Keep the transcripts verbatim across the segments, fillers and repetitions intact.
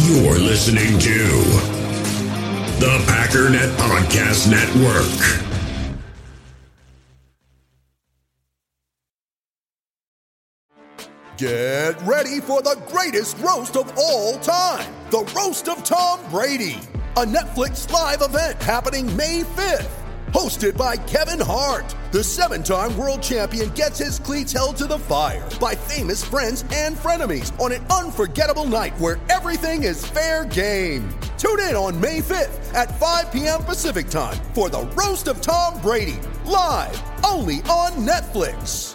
You're listening to the Packernet Podcast Network. Get ready for the greatest roast of all time, the Roast of Tom Brady, a Netflix live event happening May fifth. Hosted by Kevin Hart, the seven-time world champion gets his cleats held to the fire by famous friends and frenemies on an unforgettable night where everything is fair game. Tune in on May fifth at five p.m. Pacific time for the Roast of Tom Brady, live only on Netflix.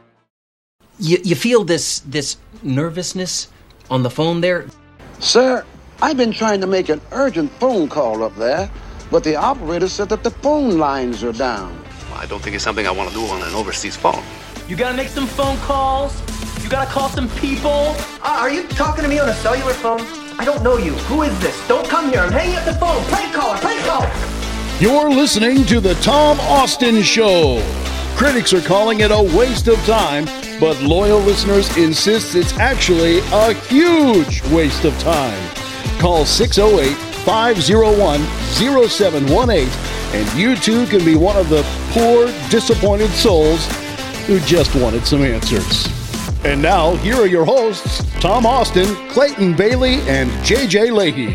You, you feel this this nervousness on the phone there? Sir, I've been trying to make an urgent phone call up there, but the operator said that the phone lines are down. Well, I don't think it's something I want to do on an overseas phone. You gotta make some phone calls. You gotta call some people. Uh, are you talking to me on a cellular phone? I don't know you. Who is this? Don't come here. I'm hanging up the phone. Prank caller, prank caller. You're listening to the Tom Austin Show. Critics are calling it a waste of time, but loyal listeners insist it's actually a huge waste of time. Call six oh eight, five oh one, oh seven one eight, and you too can be one of the poor, disappointed souls who just wanted some answers. And now, here are your hosts, Tom Austin, Clayton Bailey, and J J Leahy.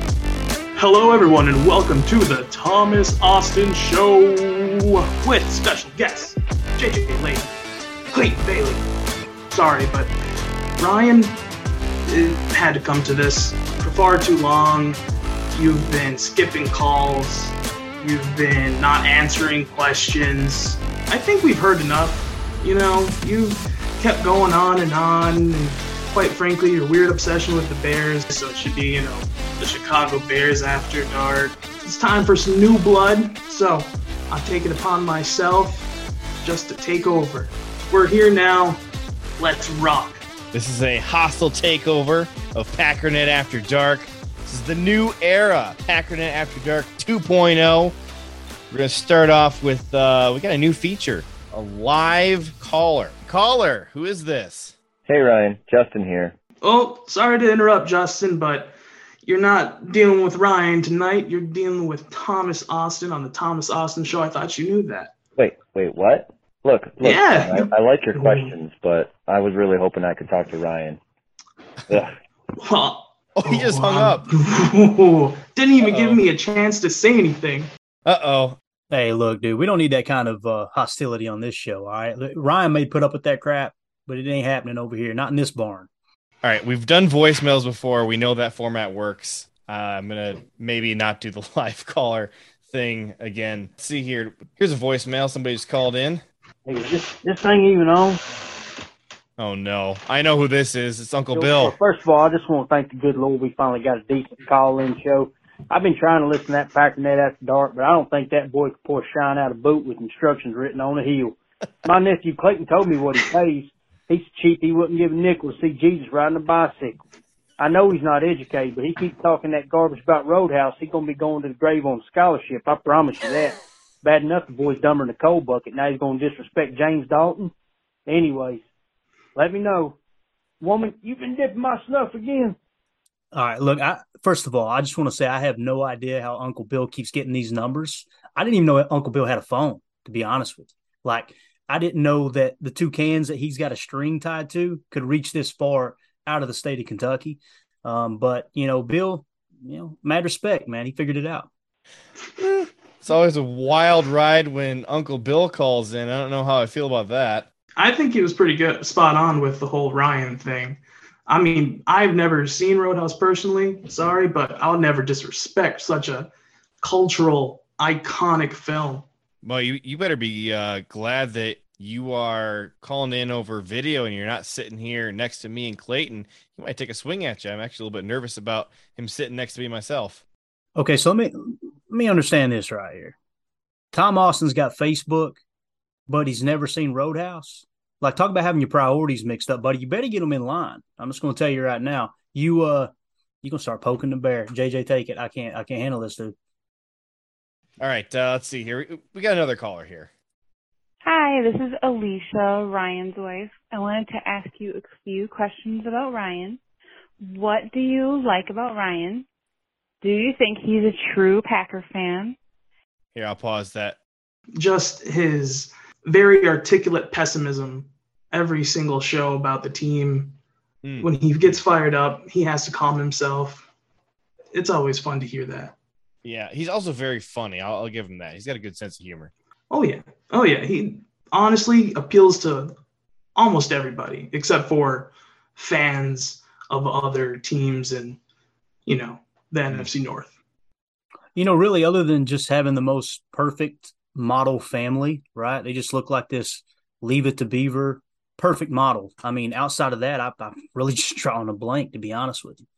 Hello, everyone, and welcome to the Thomas Austin Show with special guests J J Leahy, Clayton Bailey. Sorry, but Ryan it had to come to this for far too long. You've been skipping calls. You've been not answering questions. I think we've heard enough. You know, you've kept going on and on, and quite frankly, your weird obsession with the Bears, so it should be, you know, the Chicago Bears after dark. It's time for some new blood, so I take it upon myself just to take over. We're here now. Let's rock. This is a hostile takeover of Packernet After Dark. This is the new era, Packernet After Dark two point oh. We're going to start off with, uh, we got a new feature, a live caller. Caller, who is this? Hey, Ryan. Justin here. Oh, sorry to interrupt, Justin, but you're not dealing with Ryan tonight. You're dealing with Thomas Austin on the Thomas Austin Show. I thought you knew that. Wait, wait, what? Look, look, yeah. I, I like your questions, but I was really hoping I could talk to Ryan. Well, Oh, he just hung up. Didn't even Uh-oh. give me a chance to say anything. Uh-oh. Hey, look, dude, we don't need that kind of uh, hostility on this show, all right? Ryan may put up with that crap, but it ain't happening over here, not in this barn. All right, we've done voicemails before. We know that format works. Uh, I'm going to maybe not do the live caller thing again. Let's see here. Here's a voicemail. Somebody just called in. Hey, is this, this thing even on? Oh, no. I know who this is. It's Uncle So, Bill. well, first of all, I just want to thank the good Lord we finally got a decent call-in show. I've been trying to listen to that Packernet After Dark, but I don't think that boy could pour shine out a boot with instructions written on a heel. My nephew Clayton told me what he pays. He's cheap. He wouldn't give a nickel to see Jesus riding a bicycle. I know he's not educated, but he keeps talking that garbage about Roadhouse. He's going to be going to the grave on scholarship. I promise you that. Bad enough the boy's dumber than a coal bucket. Now he's going to disrespect James Dalton. Anyways, let me know. Woman, you've been dipping my snuff again. All right, look, I, first of all, I just want to say I have no idea how Uncle Bill keeps getting these numbers. I didn't even know Uncle Bill had a phone, to be honest with you. Like, I didn't know that the two cans that he's got a string tied to could reach this far out of the state of Kentucky. Um, but, you know, Bill, you know, mad respect, man. He figured it out. It's always a wild ride when Uncle Bill calls in. I don't know how I feel about that. I think he was pretty good, spot on with the whole Ryan thing. I mean, I've never seen Roadhouse personally, sorry, but I'll never disrespect such a cultural, iconic film. Well, you, you better be uh, glad that you are calling in over video and you're not sitting here next to me and Clayton. He might take a swing at you. I'm actually a little bit nervous about him sitting next to me myself. Okay, so let me let me understand this right here. Tom Austin's got Facebook, but he's never seen Roadhouse. Like, talk about having your priorities mixed up, buddy. You better get them in line. I'm just going to tell you right now. You uh, you gonna start poking the bear. J J, take it. I can't. I can't handle this, dude. All right, uh, let's see here. We, we got another caller here. Hi, this is Alicia, Ryan's wife. I wanted to ask you a few questions about Ryan. What do you like about Ryan? Do you think he's a true Packer fan? Here, I'll pause that. Just his very articulate pessimism every single show about the team. Mm. When he gets fired up, he has to calm himself. It's always fun to hear that. Yeah, he's also very funny. I'll, I'll give him that. He's got a good sense of humor. Oh, yeah. Oh, yeah. He honestly appeals to almost everybody except for fans of other teams and, you know, the mm. N F C North. You know, really, other than just having the most perfect model family, right? They just look like this Leave It to Beaver perfect model. I mean, outside of that, I, I'm really just drawing a blank, to be honest with you.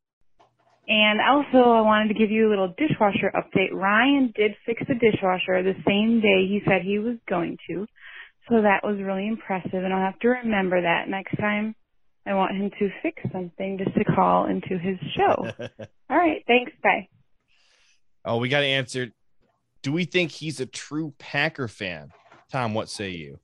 And also, I wanted to give you a little dishwasher update. Ryan did fix the dishwasher the same day he said he was going to. So that was really impressive, and I'll have to remember that next time I want him to fix something just to call into his show. All right, thanks. Bye. Oh, we got to answer. Do we think he's a true Packer fan? Tom, what say you?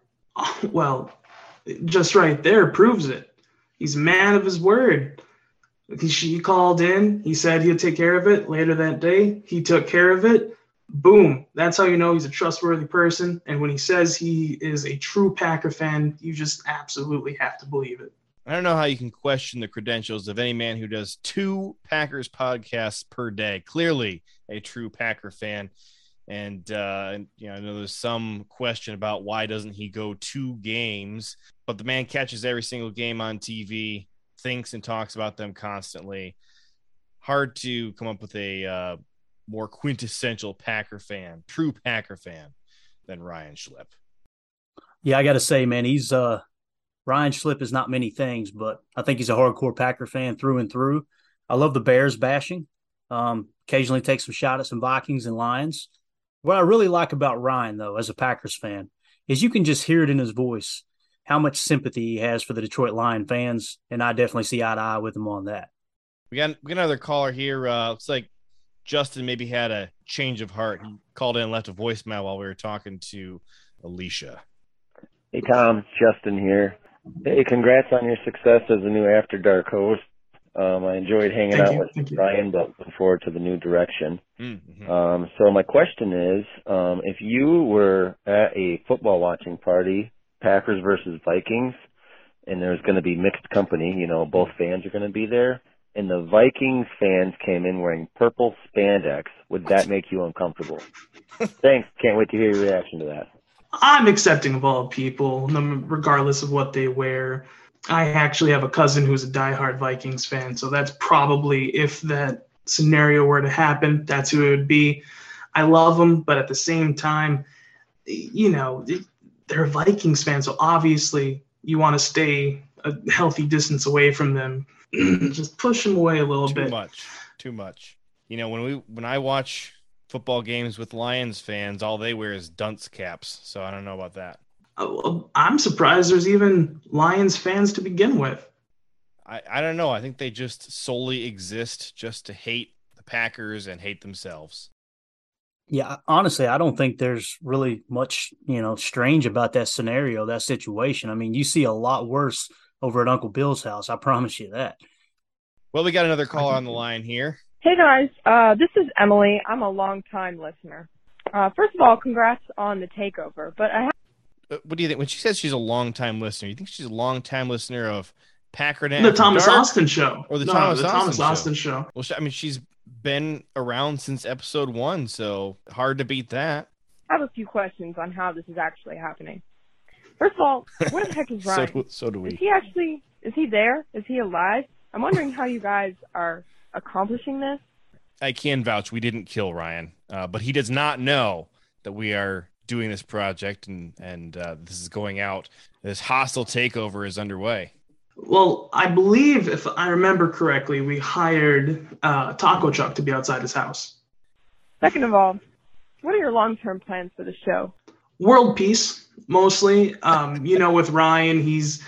Well, just right there proves it. He's a man of his word. He, he called in. He said he'd take care of it. Later that day, he took care of it. Boom. That's how you know he's a trustworthy person. And when he says he is a true Packer fan, you just absolutely have to believe it. I don't know how you can question the credentials of any man who does two Packers podcasts per day. Clearly a true Packer fan. And, uh, you know, I know there's some question about why doesn't he go two games, but the man catches every single game on T V, thinks and talks about them constantly. Hard to come up with a uh, more quintessential Packer fan, true Packer fan than Ryan Schlip. Yeah, I got to say, man, he's uh, Ryan Schlip is not many things, but I think he's a hardcore Packer fan through and through. I love the Bears bashing. Um, occasionally take some shot at some Vikings and Lions. What I really like about Ryan, though, as a Packers fan, is you can just hear it in his voice how much sympathy he has for the Detroit Lion fans, and I definitely see eye to eye with him on that. We got, we got another caller here. Uh, looks like Justin maybe had a change of heart. He called in and left a voicemail while we were talking to Alicia. Hey, Tom. Justin here. Hey, congrats on your success as a new After Dark host. Um, I enjoyed hanging Thank out you. with Thank you. Ryan, but looking forward to the new direction. Mm-hmm. Um, so my question is, um, if you were at a football watching party, Packers versus Vikings, and there's going to be mixed company, you know, both fans are going to be there, and the Vikings fans came in wearing purple spandex, would that make you uncomfortable? Thanks. Can't wait to hear your reaction to that. I'm accepting of all people, regardless of what they wear. I actually have a cousin who's a diehard Vikings fan, so that's probably, if that scenario were to happen, that's who it would be. I love them, but at the same time, you know, they're Vikings fans, so obviously you want to stay a healthy distance away from them. Just push them away a little Too bit. Too much. Too much. You know, when we when I watch football games with Lions fans, all they wear is dunce caps, so I don't know about that. I'm surprised there's even Lions fans to begin with. I, I don't know. I think they just solely exist just to hate the Packers and hate themselves. Yeah, honestly, I don't think there's really much, you know, strange about that scenario, that situation. I mean, you see a lot worse over at Uncle Bill's house. I promise you that. Well, we got another caller on the line here. Hey, guys. Uh, this is Emily. I'm a long-time listener. Uh, first of all, congrats on the takeover. But I have What do you think? When she says she's a long-time listener, you think she's a long-time listener of Packernet? The Thomas Dark, Austin Show. Or the no, Thomas, the Austin, Thomas show? Austin Show. Well, she, I mean, she's been around since episode one, so hard to beat that. I have a few questions on how this is actually happening. First of all, where the heck is Ryan? so, do, so do we. Is he actually, is he there? Is he alive? I'm wondering how you guys are accomplishing this. I can vouch we didn't kill Ryan, uh, but he does not know that we are doing this project and and uh, this is going out. This hostile takeover is underway. Well, I believe, if I remember correctly, we hired uh, Taco Truck to be outside his house. Second of all, what are your long-term plans for the show? World peace, mostly. Um, you know, with Ryan, he's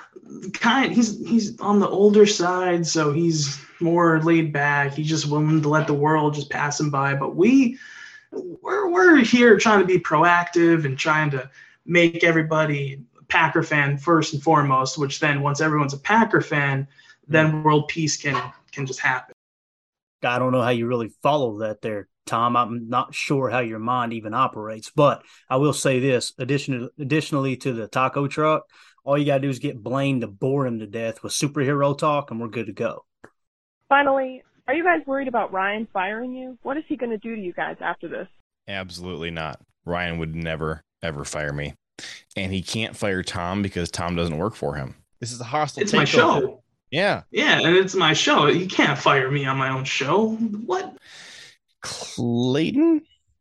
kind. He's he's on the older side, so he's more laid back. He's just willing to let the world just pass him by. But we. We're we're here trying to be proactive and trying to make everybody a Packer fan first and foremost, which then once everyone's a Packer fan, then world peace can can just happen. I don't know how you really follow that there, Tom. I'm not sure how your mind even operates, but I will say this: additionally, additionally to the taco truck, all you got to do is get Blaine to bore him to death with superhero talk, and we're good to go. Finally, are you guys worried about Ryan firing you? What is he going to do to you guys after this? Absolutely not. Ryan would never, ever fire me. And he can't fire Tom because Tom doesn't work for him. This is a hostile It's my takeover. show. Yeah. Yeah, and it's my show. You can't fire me on my own show. What? Clayton,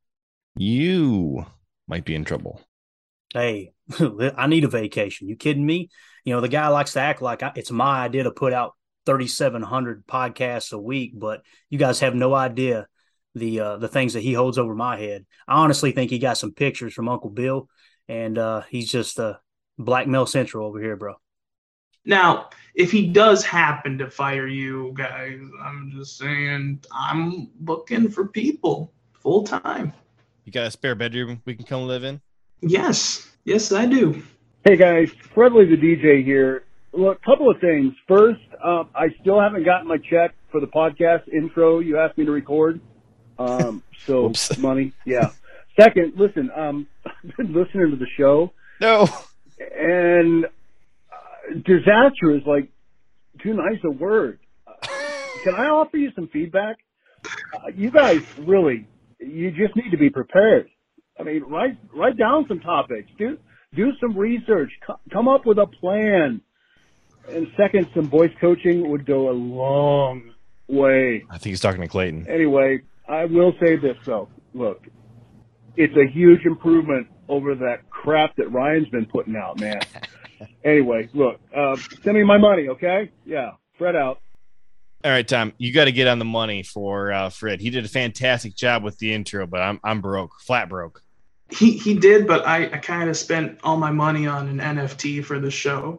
you might be in trouble. Hey, I need a vacation. You kidding me? You know, the guy likes to act like I, it's my idea to put out thirty-seven hundred podcasts a week, but you guys have no idea the uh, the things that he holds over my head. I honestly think he got some pictures from Uncle Bill, and uh, he's just uh, blackmail central over here, bro. Now, if he does happen to fire you guys, I'm just saying I'm looking for people full time. You got a spare bedroom we can come live in? Yes. Yes, I do. Hey guys, Fredley the D J here. Look, a couple of things. First, um, I still haven't gotten my check for the podcast intro you asked me to record. Um, so money, yeah. Second, listen, um, I've been listening to the show. No. And uh, disaster is like too nice a word. Uh, can I offer you some feedback? Uh, you guys really, you just need to be prepared. I mean, write write down some topics. Do do some research. Co- come up with a plan. And second, some voice coaching would go a long way. I think he's talking to Clayton. Anyway, I will say this, though. Look, it's a huge improvement over that crap that Ryan's been putting out, man. Anyway, look, uh, send me my money, okay? Yeah, Fred out. All right, Tom, you got to get on the money for uh, Fred. He did a fantastic job with the intro, but I'm I'm broke, flat broke. He he did, but I, I kind of spent all my money on an N F T for the show.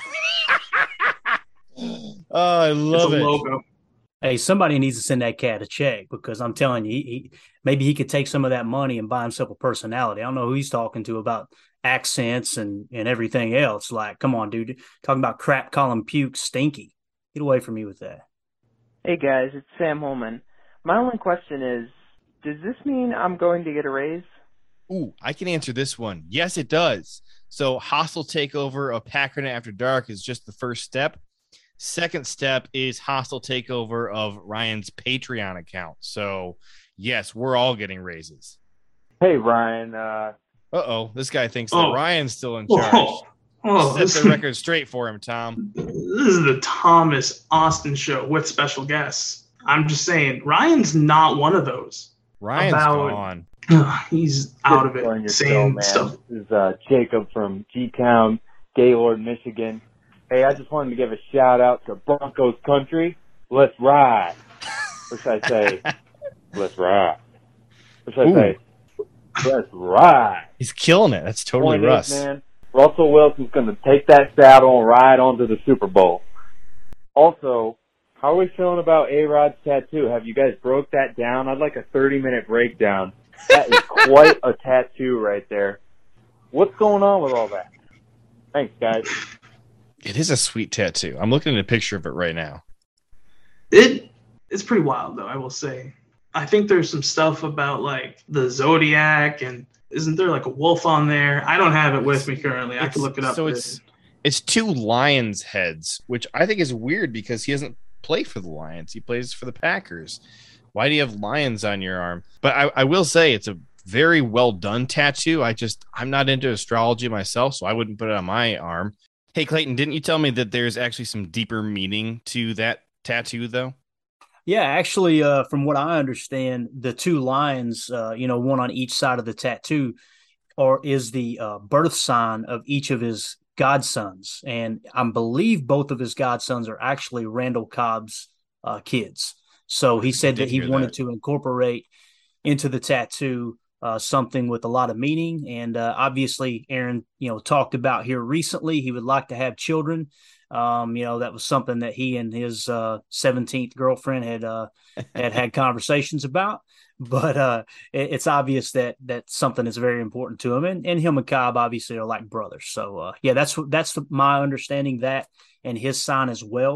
Oh, I love it's a it. Logo. Hey, somebody needs to send that cat a check because I'm telling you, he, he, maybe he could take some of that money and buy himself a personality. I don't know who he's talking to about accents and, and everything else. Like, come on, dude. Talking about crap, calling puke stinky. Get away from me with that. Hey, guys, it's Sam Holman. My only question is, does this mean I'm going to get a raise? Ooh, I can answer this one. Yes, it does. So hostile takeover of Packernet After Dark is just the first step. Second step is hostile takeover of Ryan's Patreon account. So, yes, we're all getting raises. Hey, Ryan. Uh Uh-oh, this guy thinks Oh. that Ryan's still in charge. Oh, oh, Set this, the record straight for him, Tom. this is the Thomas Austin show with special guests. I'm just saying, Ryan's not one of those. Ryan's About- gone. Ugh, he's out of Good on it, your saying show, man. stuff. This is uh, Jacob from G-Town, Gaylord, Michigan. Hey, I just wanted to give a shout out to Broncos Country. Let's ride. Or should I say, let's ride. Or should I Ooh. say, let's ride. He's killing it. That's totally Point is, Russ. man, Russell Wilson's going to take that saddle and ride on to the Super Bowl. Also, how are we feeling about A-Rod's tattoo? Have you guys broke that down? I'd like a thirty-minute breakdown. That is quite a tattoo right there. What's going on with all that? Thanks, guys. It is a sweet tattoo. I'm looking at a picture of it right now. It it's pretty wild though, I will say. I think there's some stuff about like the Zodiac, and isn't there like a wolf on there? I don't have it with me currently. I could look it up. So later. it's it's two Lions heads, which I think is weird because he doesn't play for the Lions. He plays for the Packers. Why do you have lions on your arm? But I, I will say it's a very well done tattoo. I just I'm not into astrology myself, so I wouldn't put it on my arm. Hey Clayton, didn't you tell me that there's actually some deeper meaning to that tattoo though? Yeah, actually, uh, from what I understand, the two lions, uh, you know, one on each side of the tattoo, or is the uh, birth sign of each of his godsons, and I believe both of his godsons are actually Randall Cobb's uh, kids. So he said did that he hear wanted that. to incorporate into the tattoo uh, something with a lot of meaning, and uh, obviously, Aaron, you know, talked about here recently he would like to have children. Um, you know, that was something that he and his uh, seventeenth girlfriend had uh, had had conversations about. But uh, it, it's obvious that that something is very important to him, and, and him and Cobb obviously are like brothers. So uh, yeah, that's that's the, my understanding, that and his sign as well.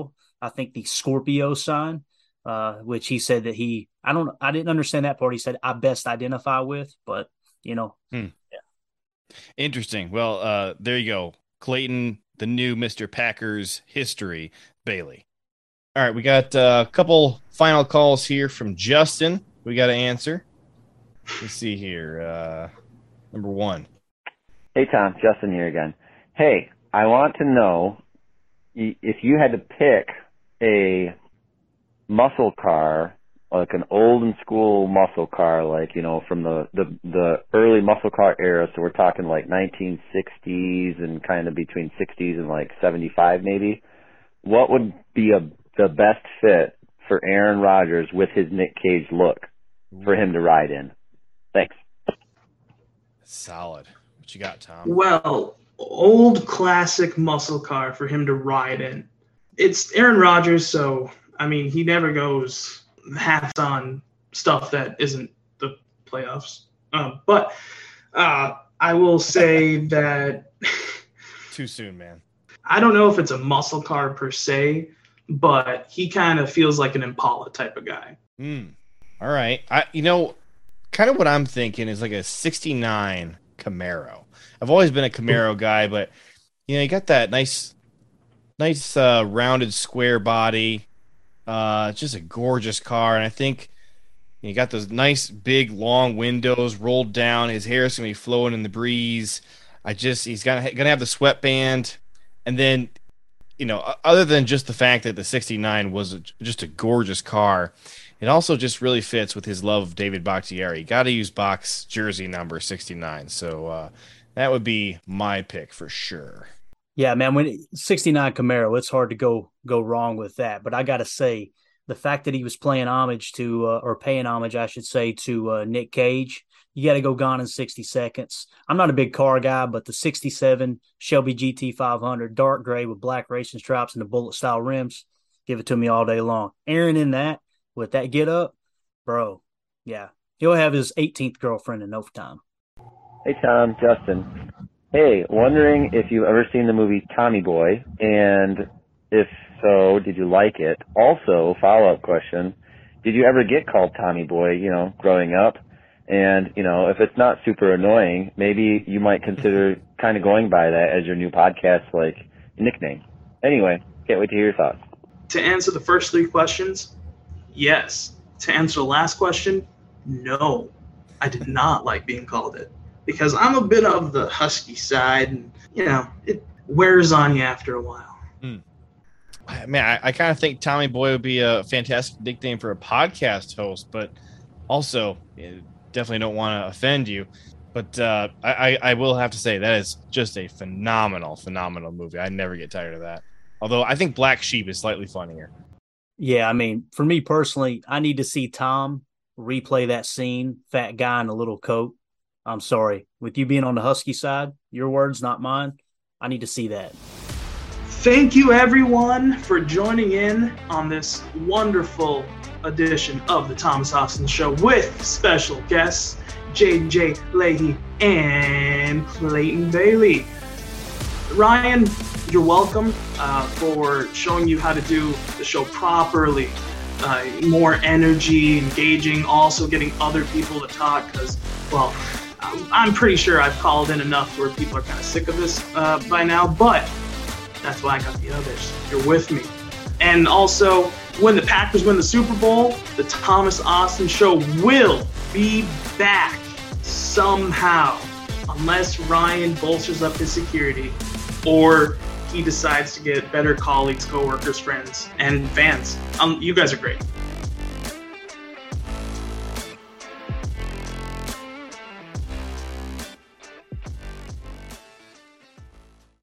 I think the Scorpio sign, uh, which he said that he, I don't, I didn't understand that part. He said I best identify with, but you know, hmm. yeah. Interesting. Well, uh, there you go. Clayton, the new Mister Packers history, Bailey. All right. We got uh, a couple final calls here from Justin. We got to answer. Let's see here. Uh, number one. Hey, Tom. Justin here again. Hey, I want to know if you had to pick a muscle car, like an old and school muscle car, like, you know, from the, the, the early muscle car era. So we're talking like nineteen sixties and kind of between sixties and like seventy-five maybe. What would be a, the best fit for Aaron Rodgers with his Nick Cage look for him to ride in? Thanks. Solid. What you got, Tom? Well, old classic muscle car for him to ride in. It's Aaron Rodgers, so, I mean, he never goes half on stuff that isn't the playoffs. Uh, but uh, I will say that... Too soon, man. I don't know if it's a muscle car per se, but he kind of feels like an Impala type of guy. Mm. All right. I, you know, kind of what I'm thinking is like a sixty-nine Camaro. I've always been a Camaro guy, but, you know, you got that nice, nice uh, rounded square body. Uh, just a gorgeous car, and I think you got those nice big long windows rolled down. His hair is gonna be flowing in the breeze. I just he's gonna gonna have the sweatband, and then you know, other than just the fact that the sixty-nine was a, just a gorgeous car, it also just really fits with his love of David Bakhtiari. Got to use Bach's jersey number sixty-nine, so uh, that would be my pick for sure. Yeah, man, when sixty-nine Camaro, it's hard to go go wrong with that. But I got to say, the fact that he was playing homage to, uh, or paying homage, I should say, to uh, Nick Cage, you got to go Gone in sixty seconds. I'm not a big car guy, but the sixty-seven Shelby G T five hundred, dark gray with black racing stripes and the bullet-style rims, give it to me all day long. Aaron in that, with that get-up, bro, yeah. He'll have his eighteenth girlfriend in no time. Hey, Tom, Justin. Hey, wondering if you've ever seen the movie Tommy Boy, and if so, did you like it? Also, follow-up question, did you ever get called Tommy Boy, you know, growing up? And, you know, if it's not super annoying, maybe you might consider kind of going by that as your new podcast, like, nickname. Anyway, can't wait to hear your thoughts. To answer the first three questions, yes. To answer the last question, no. I did not like being called it. Because I'm a bit of the husky side, and, you know, it wears on you after a while. Hmm. Man, I, I kind of think Tommy Boy would be a fantastic nickname for a podcast host, but also you definitely don't want to offend you. But uh, I, I will have to say that is just a phenomenal, phenomenal movie. I never get tired of that. Although I think Black Sheep is slightly funnier. Yeah, I mean, for me personally, I need to see Tom replay that scene, fat guy in a little coat. I'm sorry. With you being on the Husky side, your words, not mine, I need to see that. Thank you, everyone, for joining in on this wonderful edition of the Thomas Austin Show with special guests J J Leahy and Clayton Bailey. Ryan, you're welcome uh, for showing you how to do the show properly. Uh, more energy, engaging, also getting other people to talk because, well, I'm pretty sure I've called in enough where people are kind of sick of this uh, by now, but that's why I got the others. You're with me. And also, when the Packers win the Super Bowl, the Thomas Austin Show will be back somehow, unless Ryan bolsters up his security or he decides to get better colleagues, coworkers, friends, and fans. Um, you guys are great.